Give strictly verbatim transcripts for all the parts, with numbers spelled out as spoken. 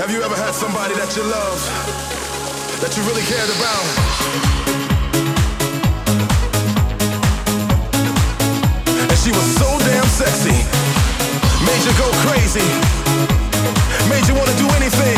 Have you ever had somebody that you love, that you really cared about? And she was so damn sexy, made you go crazy, made you want to do anything.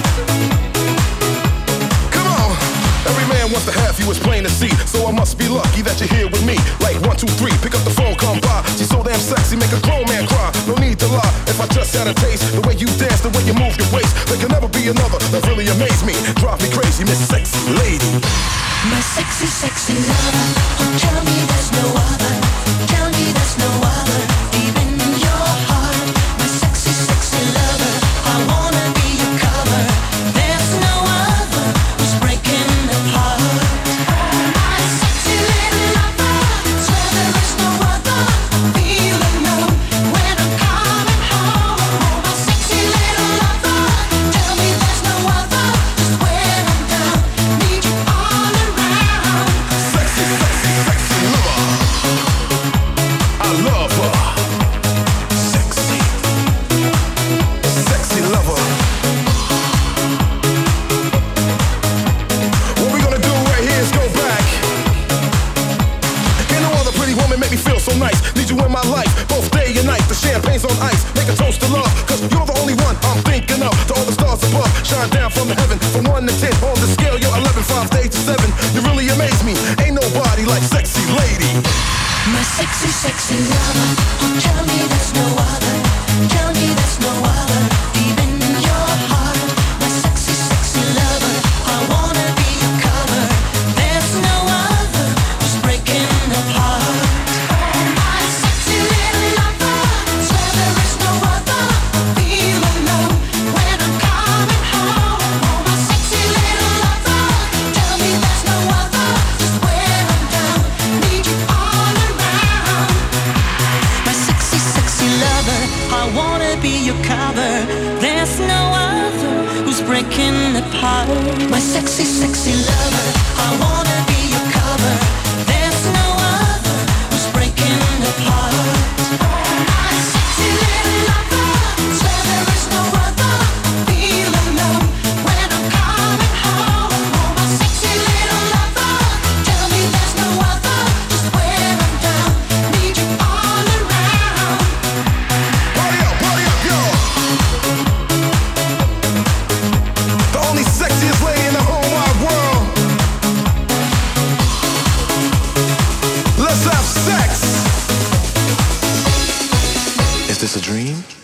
Come on, every man wants to have you, it's plain to see. So I must be lucky that you're here with me. Like one, two, three, pick up the phone, come by. She's so damn sexy, make a grown man cry. No need to lie, if I just had a taste, the way you dance, the way you move your waist, there can never be another that really amaze me. Drive me crazy, Miss Sexy Lady. My sexy, sexy lover. Oh, tell me there's no other. Tell me there's no other. Deep in your heart, my sexy, sexy lover. I wanna be your cover. There's no other who's breaking apart. My sexy little lover. Swear there is no other. Feel alone when I'm coming home. Oh, my sexy little lover. Tell me there's no other. Just when I'm down, need you all around. Sexy, sexy, sexy lover. I love her. Sexy, sexy lover. What we gonna do right here is go back. Ain't no other pretty woman make me feel so nice. Need you in my life, both day and night. The champagne's on ice, make a toast to love, cause you're the only one I'm thinking of. To all the stars above, shine down from the heaven. From one to ten, on the scale, you're eleven, five to eight to seven. You really amaze me, ain't nobody like Sexy Lady. My sexy, sexy lover. Oh, tell me there's no other. Tell me there's no other. Deep in your heart, my sexy, sexy lover. I wanna be your cover. There's no other who's breaking apart. Oh, my sexy little lover. Swear there is no other. Feel alone when I'm coming home. Oh, my sexy little lover. Tell me there's no other. Just when I'm down, need you all around. My sexy, sexy lover, I wanna be your cover. There's no other who's breaking apart. My sexy, sexy lover, I wanna be your cover. There's no other who's breaking apart. My sexy little lover, swear there is no other. Feel alone when I'm coming home. Oh, my sexy little lover, tell me there's no other. Just when I'm down, need you all around. Party up, party up, y'all. The only sexiest lady in the whole wide world. Let's have sex. Is this a dream?